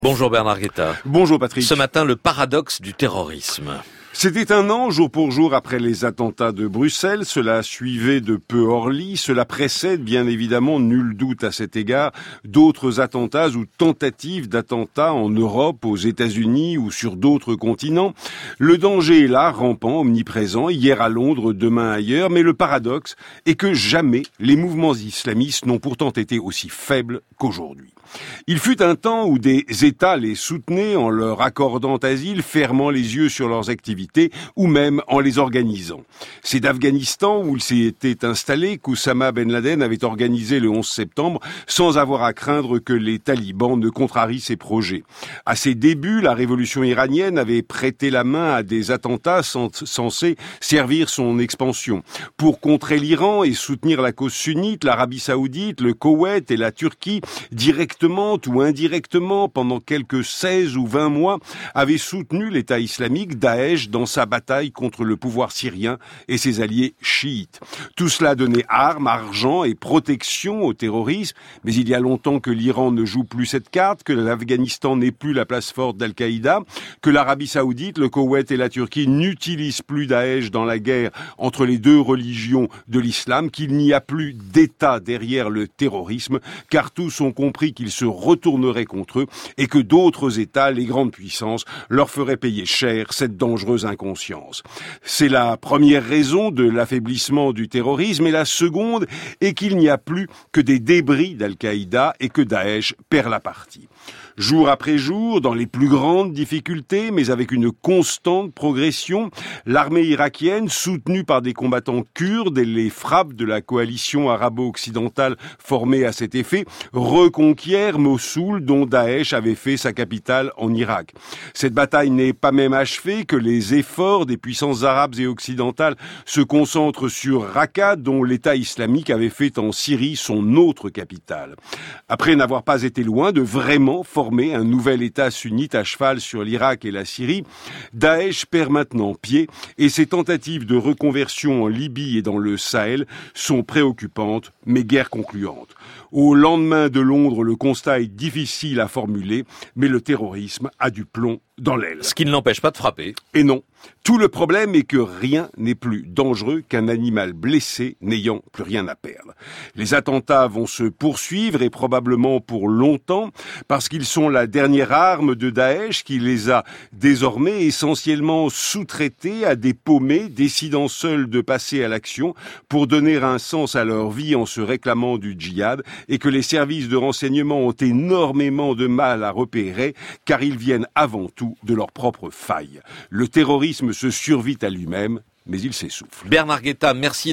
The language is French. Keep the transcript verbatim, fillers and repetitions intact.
Bonjour Bernard Guetta. Bonjour Patrick. Ce matin, le paradoxe du terrorisme. C'était un an, jour pour jour, après les attentats de Bruxelles. Cela suivait de peu Orly. Cela précède, bien évidemment, nul doute à cet égard, d'autres attentats ou tentatives d'attentats en Europe, aux États-Unis ou sur d'autres continents. Le danger est là, rampant, omniprésent, hier à Londres, demain ailleurs. Mais le paradoxe est que jamais les mouvements islamistes n'ont pourtant été aussi faibles qu'aujourd'hui. Il fut un temps où des États les soutenaient en leur accordant asile, fermant les yeux sur leurs activités ou même en les organisant. C'est d'Afghanistan où il s'était installé qu'Oussama Ben Laden avait organisé le onze septembre sans avoir à craindre que les talibans ne contrarient ses projets. À ses débuts, la révolution iranienne avait prêté la main à des attentats censés servir son expansion. Pour contrer l'Iran et soutenir la cause sunnite, l'Arabie saoudite, le Koweït et la Turquie, directement ou indirectement, pendant quelques seize ou vingt mois, avaient soutenu l'État islamique, Daesh, dans sa bataille contre le pouvoir syrien et ses alliés chiites. Tout cela donnait armes, argent et protection au terrorisme, mais il y a longtemps que l'Iran ne joue plus cette carte, que l'Afghanistan n'est plus la place forte d'Al-Qaïda, que l'Arabie saoudite, le Koweït et la Turquie n'utilisent plus Daesh dans la guerre entre les deux religions de l'islam, qu'il n'y a plus d'État derrière le terrorisme, car tous ont compris qu'ils se retourneraient contre eux et que d'autres États, les grandes puissances, leur feraient payer cher cette dangereuse inconscience. C'est la première raison de l'affaiblissement du terrorisme, et la seconde est qu'il n'y a plus que des débris d'Al-Qaïda et que Daesh perd la partie. Jour après jour, dans les plus grandes difficultés, mais avec une constante progression, l'armée irakienne, soutenue par des combattants kurdes et les frappes de la coalition arabo-occidentale formée à cet effet, reconquiert Mossoul, dont Daesh avait fait sa capitale en Irak. Cette bataille n'est pas même achevée que les efforts des puissances arabes et occidentales se concentrent sur Raqqa, dont l'État islamique avait fait en Syrie son autre capitale. Après n'avoir pas été loin de vraiment former un nouvel État sunnite à cheval sur l'Irak et la Syrie, Daesh perd maintenant pied et ses tentatives de reconversion en Libye et dans le Sahel sont préoccupantes mais guère concluantes. Au lendemain de Londres, le constat est difficile à formuler, mais le terrorisme a du plomb dans l'aile. Ce qui ne l'empêche pas de frapper. Et non. Tout le problème est que rien n'est plus dangereux qu'un animal blessé n'ayant plus rien à perdre. Les attentats vont se poursuivre et probablement pour longtemps parce qu'ils sont la dernière arme de Daesh qui les a désormais essentiellement sous-traités à des paumés décidant seuls de passer à l'action pour donner un sens à leur vie en se réclamant du djihad et que les services de renseignement ont énormément de mal à repérer car ils viennent avant tout de leurs propres failles. Le terrorisme se survit à lui-même, mais il s'essouffle. Bernard Guetta, merci.